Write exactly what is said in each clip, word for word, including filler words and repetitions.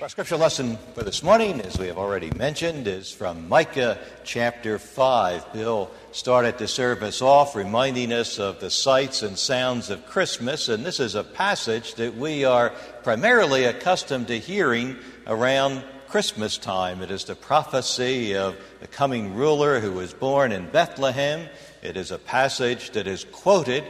Our scripture lesson for this morning, as we have already mentioned, is from Micah chapter five. Bill started the service off reminding us of the sights and sounds of Christmas, and this is a passage that we are primarily accustomed to hearing around Christmas time. It is the prophecy of the coming ruler who was born in Bethlehem. It is a passage that is quoted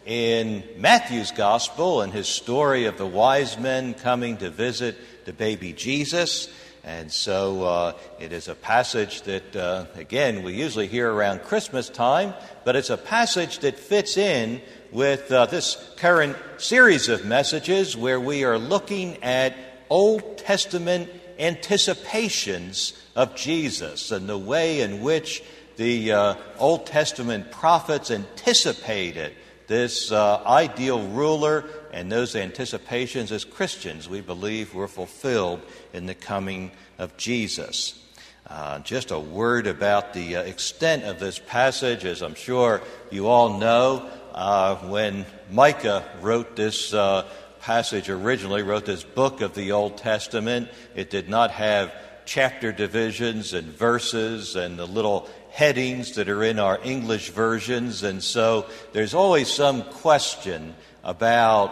in Matthew's gospel and his story of the wise men coming to visit the baby Jesus. And so uh, it is a passage that, uh, again, we usually hear around Christmas time, but it's a passage that fits in with uh, this current series of messages where we are looking at Old Testament anticipations of Jesus and the way in which the uh, Old Testament prophets anticipated this uh, ideal ruler, and those anticipations as Christians, we believe, were fulfilled in the coming of Jesus. Uh, just a word about the uh, extent of this passage. As I'm sure you all know, uh, when Micah wrote this uh, passage originally, wrote this book of the Old Testament, it did not have chapter divisions and verses and the little headings that are in our English versions, and so there's always some question about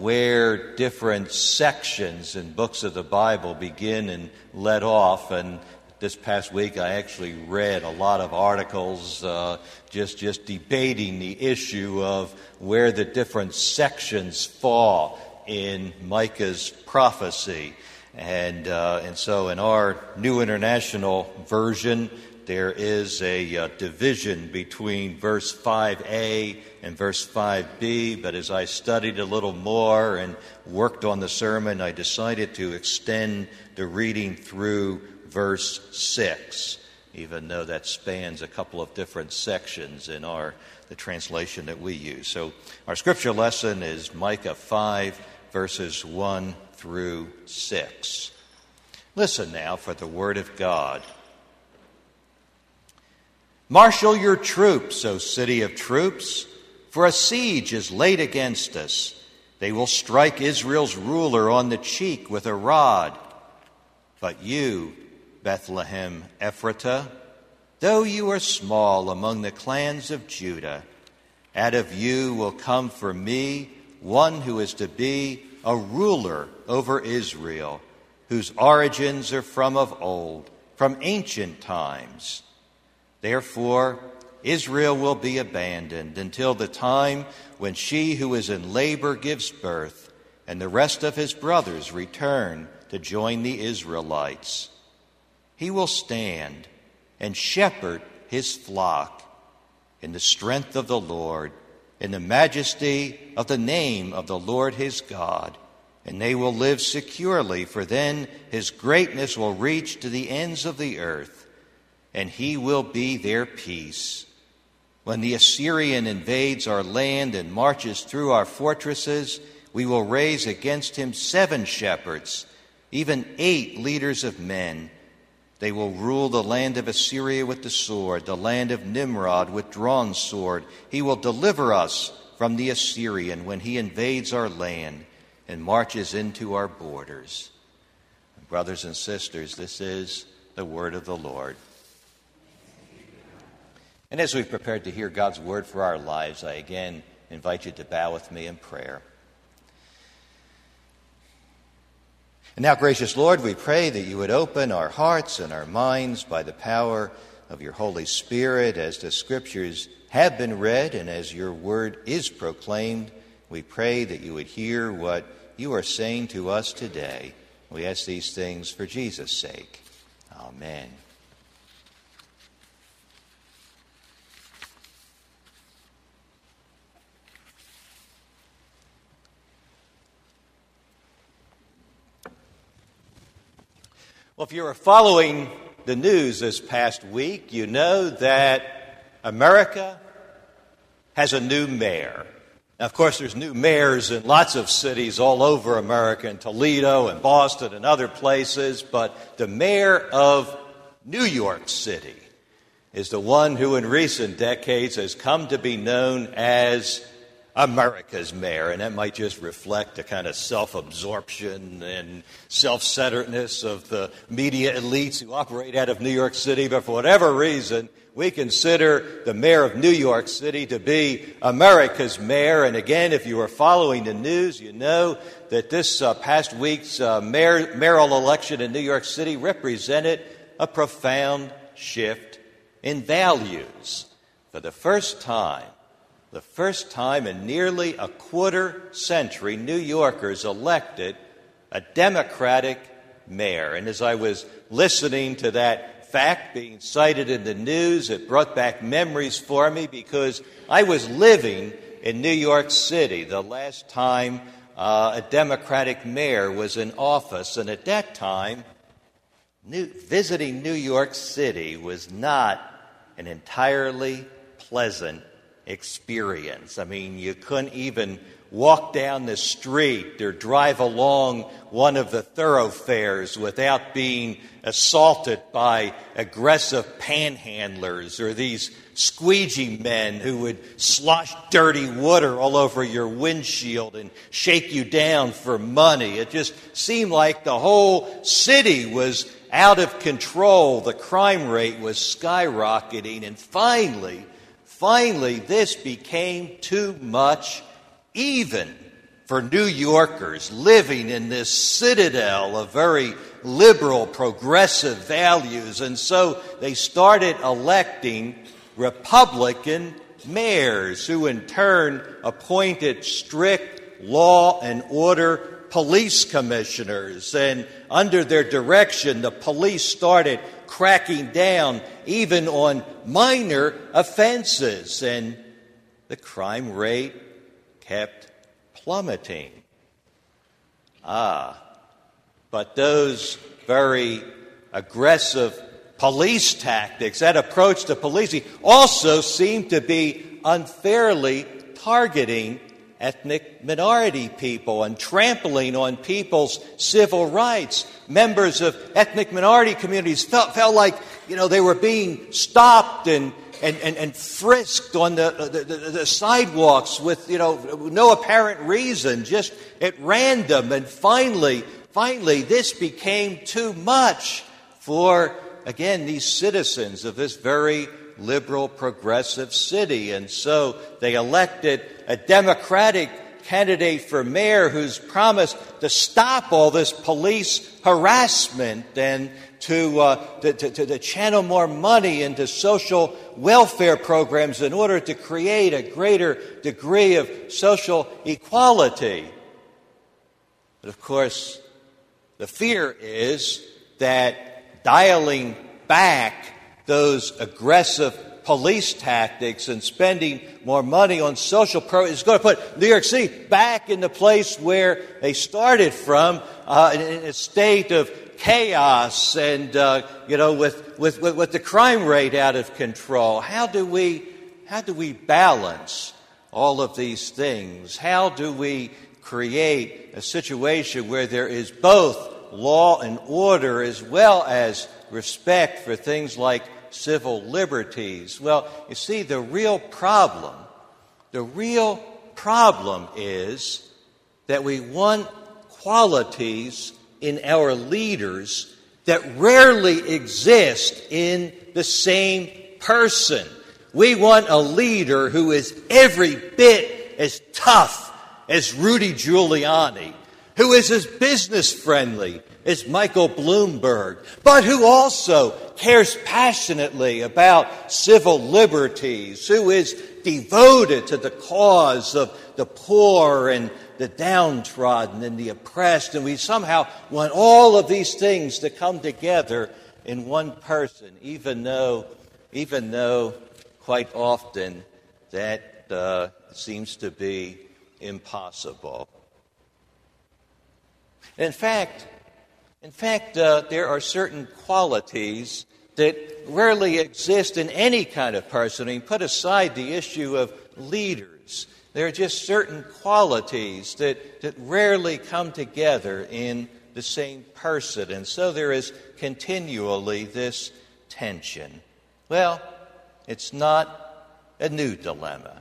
where different sections in books of the Bible begin and let off. And this past week I actually read a lot of articles uh, just just debating the issue of where the different sections fall in Micah's prophecy. And uh, and so in our New International Version, there is a uh, division between verse five A and verse five B, but as I studied a little more and worked on the sermon, I decided to extend the reading through verse six, even though that spans a couple of different sections in our the translation that we use. So our scripture lesson is Micah five, verses one through six. Listen now for the word of God. Marshal your troops, O city of troops, for a siege is laid against us. They will strike Israel's ruler on the cheek with a rod. But you, Bethlehem Ephratah, though you are small among the clans of Judah, out of you will come for me one who is to be a ruler over Israel, whose origins are from of old, from ancient times. Therefore, Israel will be abandoned until the time when she who is in labor gives birth, and the rest of his brothers return to join the Israelites. He will stand and shepherd his flock in the strength of the Lord, in the majesty of the name of the Lord his God, and they will live securely, for then his greatness will reach to the ends of the earth, and he will be their peace. When the Assyrian invades our land and marches through our fortresses, we will raise against him seven shepherds, even eight leaders of men. They will rule the land of Assyria with the sword, the land of Nimrod with drawn sword. He will deliver us from the Assyrian when he invades our land and marches into our borders. Brothers and sisters, this is the word of the Lord. And as we've prepared to hear God's word for our lives, I again invite you to bow with me in prayer. And now, gracious Lord, we pray that you would open our hearts and our minds by the power of your Holy Spirit as the Scriptures have been read and as your word is proclaimed. We pray that you would hear what you are saying to us today. We ask these things for Jesus' sake. Amen. Well, if you were following the news this past week, you know that America has a new mayor. Now, of course, there's new mayors in lots of cities all over America, in Toledo and Boston and other places, but the mayor of New York City is the one who in recent decades has come to be known as America's mayor, and that might just reflect the kind of self-absorption and self-centeredness of the media elites who operate out of New York City, but for whatever reason, we consider the mayor of New York City to be America's mayor. And again, if you are following the news, you know that this uh, past week's uh, mayor, mayoral election in New York City represented a profound shift in values. For the first time, the first time in nearly a quarter century, New Yorkers elected a Democratic mayor. And as I was listening to that fact being cited in the news, it brought back memories for me because I was living in New York City the last time uh, a Democratic mayor was in office. And at that time, new, visiting New York City was not an entirely pleasant experience. I mean, you couldn't even walk down the street or drive along one of the thoroughfares without being assaulted by aggressive panhandlers or these squeegee men who would slosh dirty water all over your windshield and shake you down for money. It just seemed like the whole city was out of control. The crime rate was skyrocketing, and finally, finally, this became too much even for New Yorkers living in this citadel of very liberal, progressive values. And so they started electing Republican mayors who in turn appointed strict law and order police commissioners. And under their direction, the police started cracking down even on minor offenses. And the crime rate kept plummeting. Ah, but those very aggressive police tactics, that approach to policing, also seemed to be unfairly targeting ethnic minority people and trampling on people's civil rights. Members of ethnic minority communities felt, felt like, you know, they were being stopped and And, and, and frisked on the, the, the, the sidewalks with, you know, no apparent reason, just at random. And finally, finally, this became too much for, again, these citizens of this very liberal, progressive city. And so they elected a Democratic candidate for mayor who's promised to stop all this police harassment and to, uh, to, to, to channel more money into social welfare programs in order to create a greater degree of social equality. But of course, the fear is that dialing back those aggressive police tactics and spending more money on social programs is going to put New York City back in the place where they started from, uh, in, in a state of chaos and, uh, you know, with, with, with, with the crime rate out of control. How do we, how do we balance all of these things? How do we create a situation where there is both law and order as well as respect for things like civil liberties? Well, you see, the real problem, the real problem is that we want qualities in our leaders that rarely exist in the same person. We want a leader who is every bit as tough as Rudy Giuliani, who is as business-friendly as Michael Bloomberg, but who also cares passionately about civil liberties, who is devoted to the cause of the poor and the downtrodden and the oppressed. And we somehow want all of these things to come together in one person, even though, even though quite often that uh, seems to be impossible. In fact, in fact, uh, there are certain qualities that rarely exist in any kind of person. I mean, put aside the issue of leaders. There are just certain qualities that, that rarely come together in the same person. And so there is continually this tension. Well, it's not a new dilemma.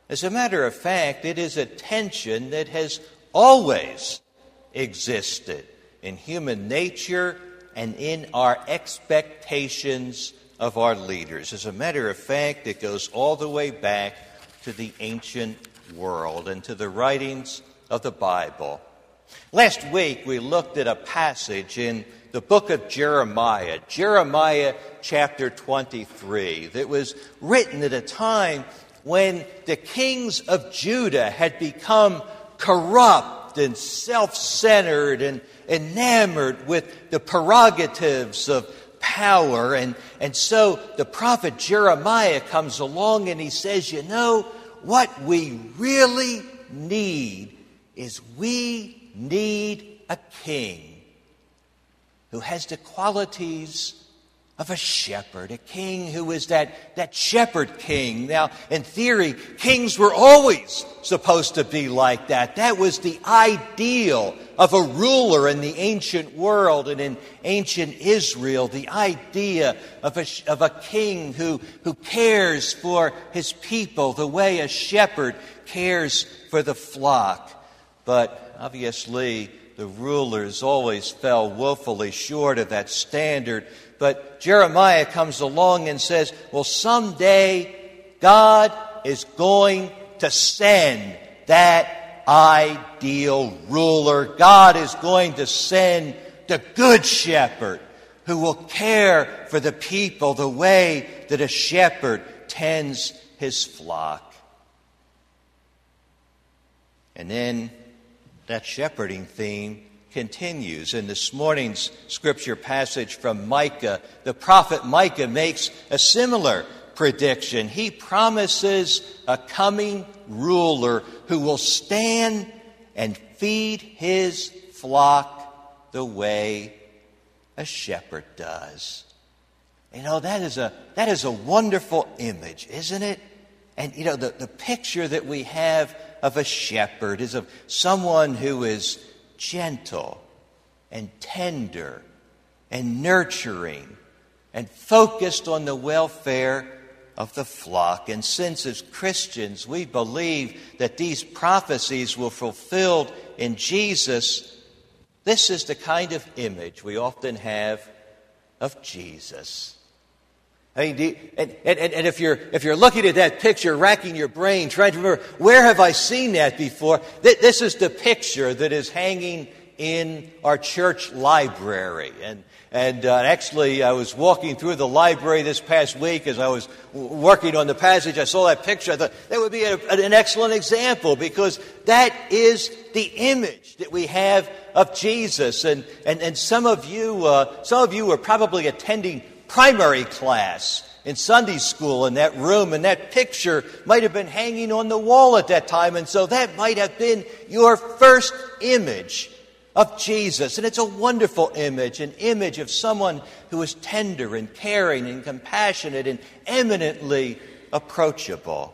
As a matter of fact, it is a tension that has always existed in human nature and in our expectations of our leaders. As a matter of fact, it goes all the way back to the ancient world and to the writings of the Bible. Last week, we looked at a passage in the book of Jeremiah, Jeremiah chapter twenty-three, that was written at a time when the kings of Judah had become corrupt and self-centered and enamored with the prerogatives of power. And, and so the prophet Jeremiah comes along and he says, you know, what we really need is we need a king who has the qualities of a shepherd, a king who is that, that shepherd king. Now, in theory, kings were always supposed to be like that. That was the ideal of a ruler in the ancient world and in ancient Israel, the idea of a, of a king who, who cares for his people the way a shepherd cares for the flock. But obviously, the rulers always fell woefully short of that standard. But Jeremiah comes along and says, well, someday God is going to send that ideal ruler. God is going to send the good shepherd who will care for the people the way that a shepherd tends his flock. And then that shepherding theme continues. In this morning's scripture passage from Micah, the prophet Micah makes a similar prediction. He promises a coming ruler who will stand and feed his flock the way a shepherd does. You know, that is a that is a wonderful image, isn't it? And, you know, the, the picture that we have of a shepherd is of someone who is gentle and tender and nurturing and focused on the welfare of the flock. And since as Christians we believe that these prophecies were fulfilled in Jesus, this is the kind of image we often have of Jesus. I mean, do you, and, and, and if you're if you're looking at that picture, racking your brain, trying to remember, where have I seen that before? Th- this is the picture that is hanging in our church library. And and uh, actually, I was walking through the library this past week as I was w- working on the passage. I saw that picture. I thought that would be a, an excellent example, because that is the image that we have of Jesus. And and and some of you, uh, some of you were probably attending primary class in Sunday school in that room, and that picture might have been hanging on the wall at that time, and so that might have been your first image of Jesus. And it's a wonderful image, an image of someone who is tender and caring and compassionate and eminently approachable.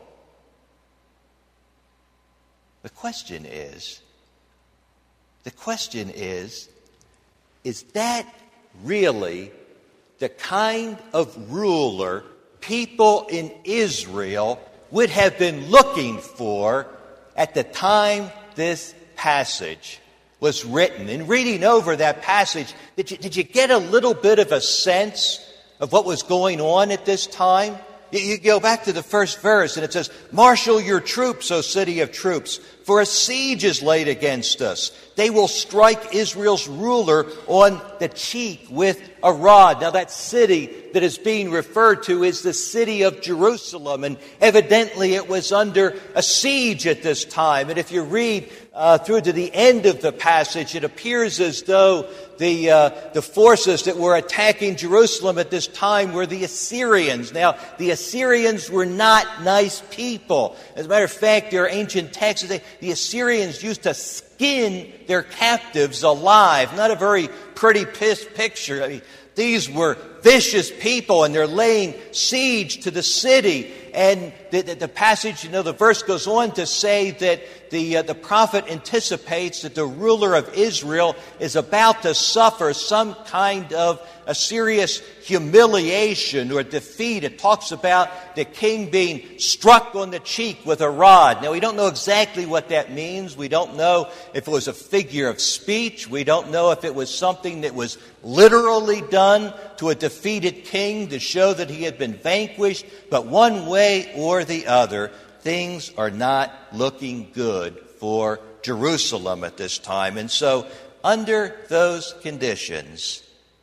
The question is, the question is, is that really the kind of ruler people in Israel would have been looking for at the time this passage was written? In reading over that passage, did you, did you get a little bit of a sense of what was going on at this time? You, you go back to the first verse and it says, "Marshal your troops, O city of troops, for a siege is laid against us. They will strike Israel's ruler on the cheek with a rod." Now, that city that is being referred to is the city of Jerusalem, and evidently it was under a siege at this time. And if you read uh, through to the end of the passage, it appears as though the uh, the forces that were attacking Jerusalem at this time were the Assyrians. Now, the Assyrians were not nice people. As a matter of fact, there are ancient texts that the Assyrians used to skin their captives alive. Not a very pretty picture. I mean, these were vicious people, and they're laying siege to the city. And the, the, the passage, you know, the verse goes on to say that the, uh, the prophet anticipates that the ruler of Israel is about to suffer some kind of a serious humiliation or defeat. It talks about the king being struck on the cheek with a rod. Now, we don't know exactly what that means. We don't know if it was a figure of speech. We don't know if it was something that was literally done to a defeated king to show that he had been vanquished. But one way or the other, things are not looking good for Jerusalem at this time. And so, under those conditions,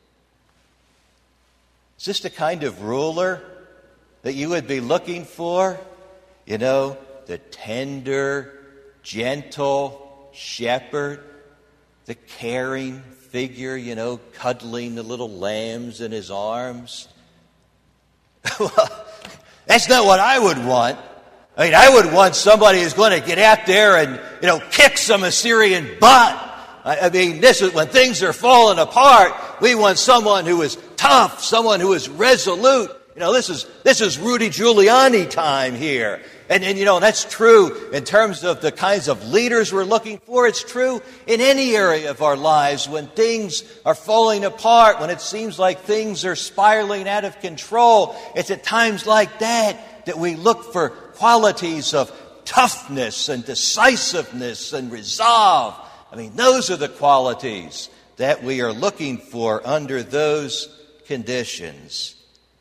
is this the kind of ruler that you would be looking for? You know, the tender, gentle shepherd, the caring figure, you know, cuddling the little lambs in his arms. That's not what I would want. I mean, I would want somebody who's going to get out there and, you know, kick some Assyrian butt. I mean, this is when things are falling apart. We want someone who is tough, someone who is resolute. You know, this is this is Rudy Giuliani time here. And, and, you know, that's true in terms of the kinds of leaders we're looking for. It's true in any area of our lives when things are falling apart, when it seems like things are spiraling out of control. It's at times like that that we look for qualities of toughness and decisiveness and resolve. I mean, those are the qualities that we are looking for under those conditions.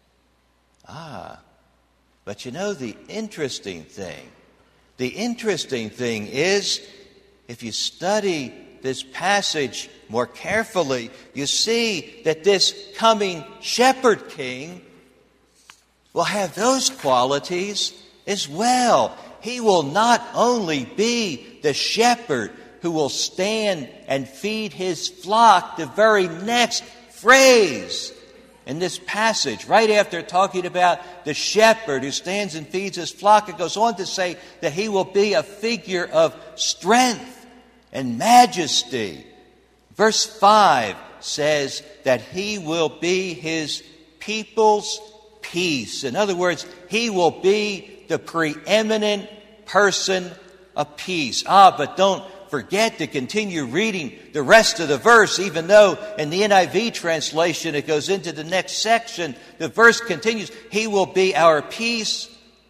Ah, but you know, the interesting thing, the interesting thing is, if you study this passage more carefully, you see that this coming shepherd king will have those qualities as well. He will not only be the shepherd who will stand and feed his flock. The very next phrase in this passage, right after talking about the shepherd who stands and feeds his flock, it goes on to say that he will be a figure of strength and majesty. Verse five says that he will be his people's peace. In other words, he will be the preeminent person of peace. Ah, but don't forget to continue reading the rest of the verse, even though in the N I V translation it goes into the next section. The verse continues, he will be our peace.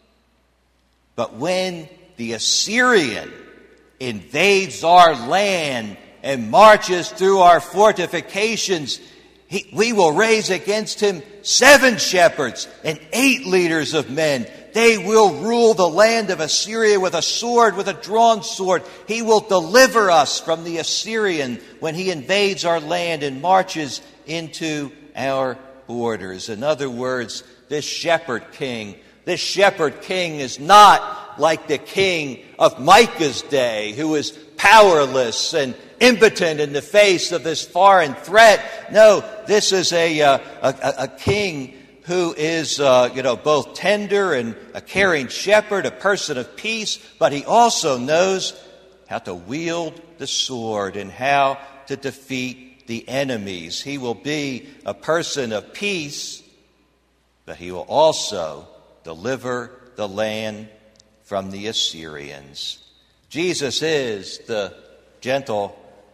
But when the Assyrian invades our land and marches through our fortifications, he, we will raise against him seven shepherds and eight leaders of men. They will rule the land of Assyria with a sword, with a drawn sword. He will deliver us from the Assyrian when he invades our land and marches into our borders. In other words, this shepherd king, this shepherd king is not like the king of Micah's day, who is powerless and impotent in the face of this foreign threat. No, this is a, uh, a, a king who is, uh, you know, both tender and a caring shepherd, a person of peace, but he also knows how to wield the sword and how to defeat the enemies. He will be a person of peace, but he will also deliver the land from the Assyrians. Jesus is the gentle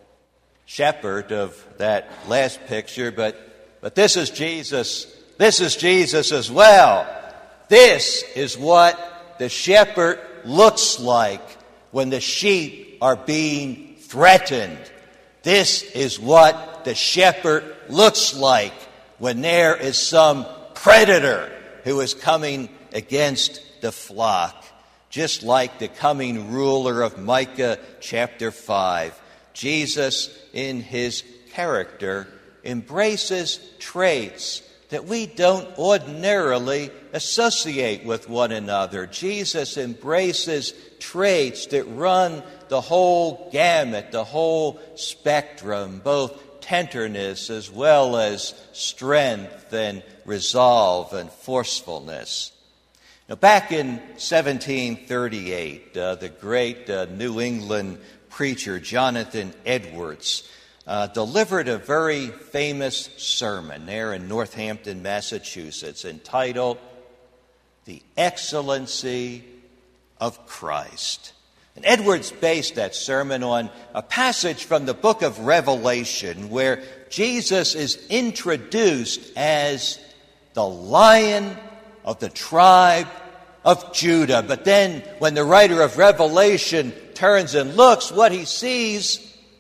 shepherd of that last picture, but, but this is Jesus. This is Jesus as well. This is what the shepherd looks like when the sheep are being threatened. This is what the shepherd looks like when there is some predator who is coming against the flock. Just like the coming ruler of Micah chapter five, Jesus in his character embraces traits that we don't ordinarily associate with one another. Jesus embraces traits that run the whole gamut, the whole spectrum, both tenderness as well as strength and resolve and forcefulness. Now, back in seventeen thirty-eight, uh, the great uh, New England preacher Jonathan Edwards Uh, delivered a very famous sermon there in Northampton, Massachusetts, entitled, the excellency of Christ. And Edwards based that sermon on a passage from the book of Revelation where Jesus is introduced as the Lion of the tribe of Judah. But then when the writer of Revelation turns and looks, what he sees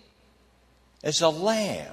is a lamb,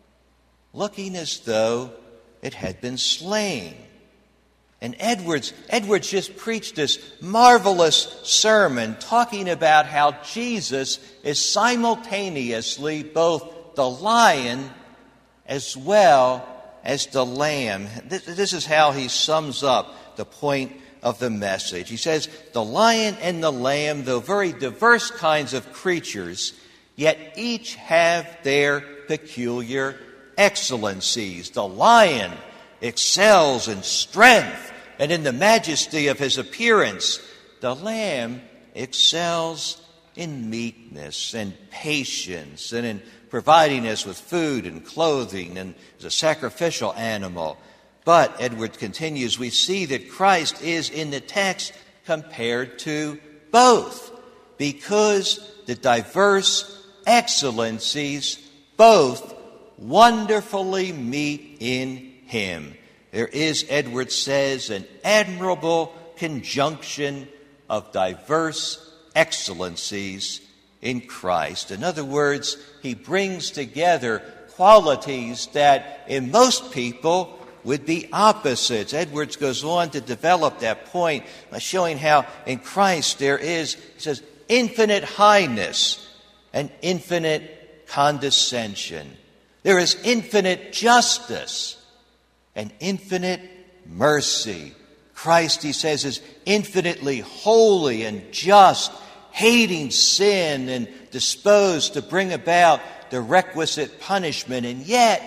looking as though it had been slain. And Edwards, Edwards just preached this marvelous sermon talking about how Jesus is simultaneously both the lion as well as the lamb. This, this is how he sums up the point of the message. He says, the lion and the lamb, though very diverse kinds of creatures, yet each have their peculiar excellencies. The lion excels in strength and in the majesty of his appearance. The lamb excels in meekness and patience and in providing us with food and clothing and as a sacrificial animal. But, Edward continues, we see that Christ is in the text compared to both because the diverse excellencies both wonderfully meet in him. There is, Edwards says, an admirable conjunction of diverse excellencies in Christ. In other words, he brings together qualities that in most people would be opposites. Edwards goes on to develop that point by showing how in Christ there is, he says, infinite highness and infinite condescension. There is infinite justice and infinite mercy. Christ, he says, is infinitely holy and just, hating sin and disposed to bring about the requisite punishment. And yet,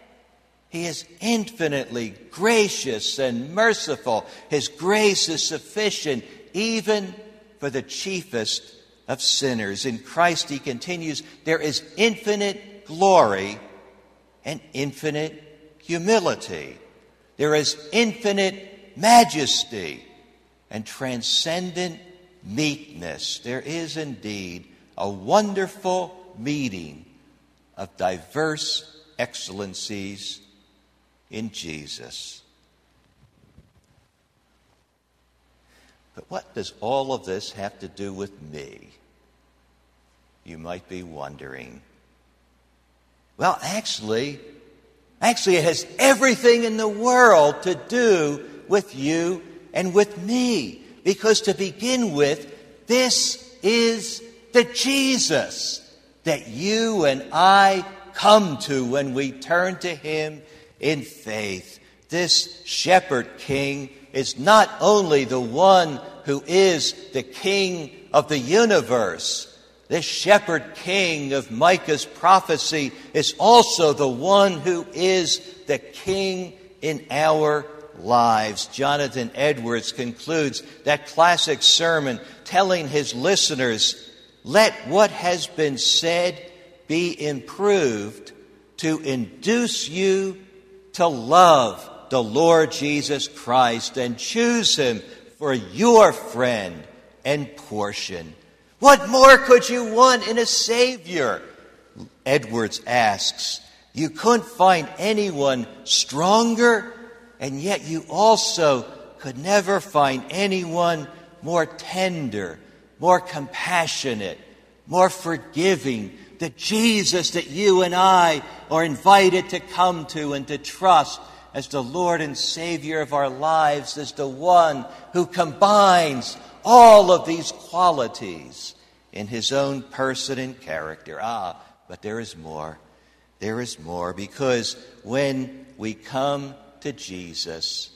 he is infinitely gracious and merciful. His grace is sufficient even for the chiefest of sinners. In Christ, he continues, there is infinite glory and infinite humility. There is infinite majesty and transcendent meekness. There is indeed a wonderful meeting of diverse excellencies in Jesus. But what does all of this have to do with me? You might be wondering. Well, actually, actually it has everything in the world to do with you and with me. Because to begin with, this is the Jesus that you and I come to when we turn to him in faith. This shepherd king is not only the one who is the king of the universe. This shepherd king of Micah's prophecy is also the one who is the king in our lives. Jonathan Edwards concludes that classic sermon telling his listeners, let what has been said be improved to induce you to love the Lord Jesus Christ and choose him for your friend and portion. What more could you want in a Savior? Edwards asks. You couldn't find anyone stronger, and yet you also could never find anyone more tender, more compassionate, more forgiving. The Jesus that you and I are invited to come to and to trust as the Lord and Savior of our lives is the one who combines all of these qualities in his own person and character. Ah, but there is more. There is more, because when we come to Jesus,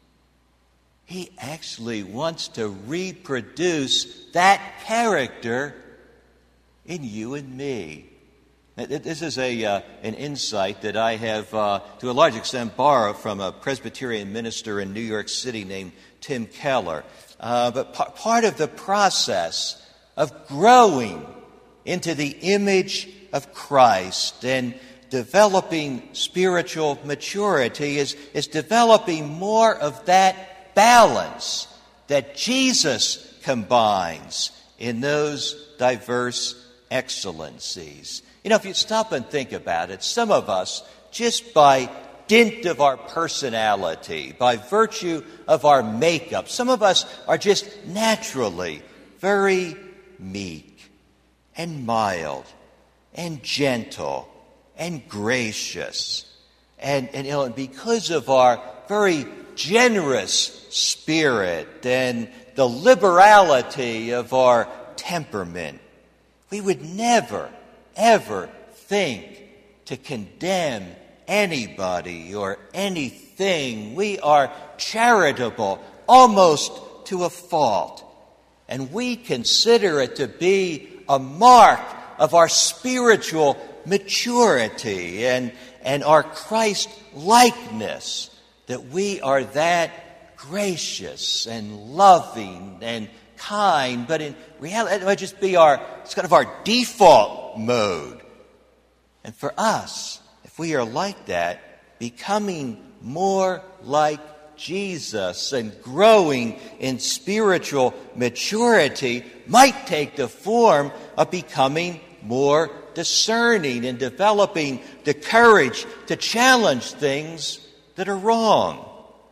he actually wants to reproduce that character in you and me. This is a uh, an insight that I have, uh, to a large extent, borrowed from a Presbyterian minister in New York City named Tim Keller. Uh, but p- part of the process of growing into the image of Christ and developing spiritual maturity is, is developing more of that balance that Jesus combines in those diverse excellencies. You know, if you stop and think about it, some of us, just by dint of our personality, by virtue of our makeup, some of us are just naturally very meek and mild and gentle and gracious. And, and, you know, and because of our very generous spirit and the liberality of our temperament, we would never, ever think to condemn anybody or anything. We are charitable almost to a fault. And we consider it to be a mark of our spiritual maturity and, and our Christ-likeness that we are that gracious and loving and kind. But in reality, it might just be our, it's kind of our default mode. And for us, if we are like that, becoming more like Jesus and growing in spiritual maturity might take the form of becoming more discerning and developing the courage to challenge things that are wrong.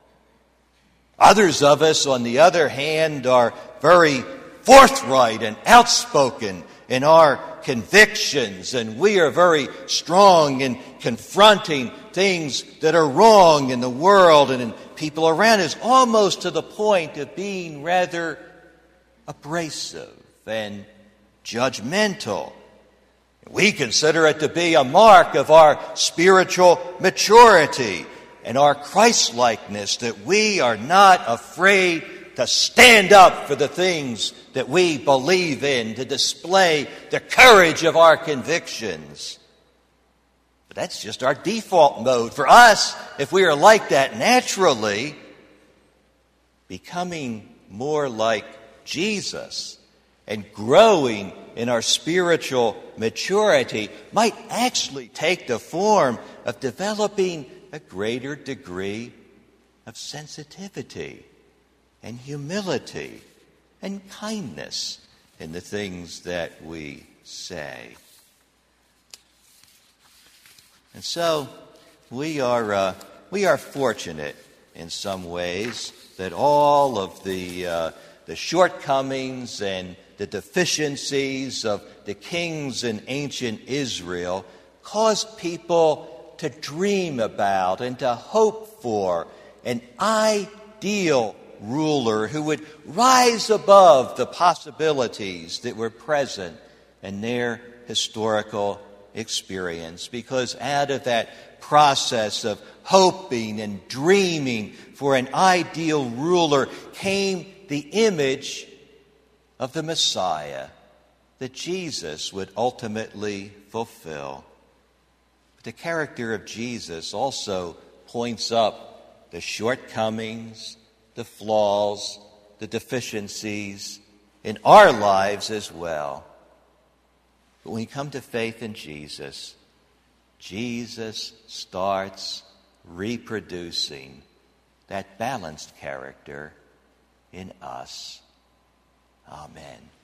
Others of us, on the other hand, are very forthright and outspoken in our convictions, and we are very strong in confronting things that are wrong in the world and in people around us, almost to the point of being rather abrasive and judgmental. We consider it to be a mark of our spiritual maturity and our Christ-likeness that we are not afraid to stand up for the things that we believe in, to display the courage of our convictions. But that's just our default mode. For us, if we are like that naturally, becoming more like Jesus and growing in our spiritual maturity might actually take the form of developing a greater degree of sensitivity and humility and kindness in the things that we say. And so we are uh, we are fortunate in some ways that all of the uh, the shortcomings and the deficiencies of the kings in ancient Israel caused people to dream about and to hope for an ideal ruler who would rise above the possibilities that were present in their historical experience. Because out of that process of hoping and dreaming for an ideal ruler came the image of the Messiah that Jesus would ultimately fulfill. But the character of Jesus also points up the shortcomings, the flaws, the deficiencies in our lives as well. But when you come to faith in Jesus, Jesus starts reproducing that balanced character in us. Amen.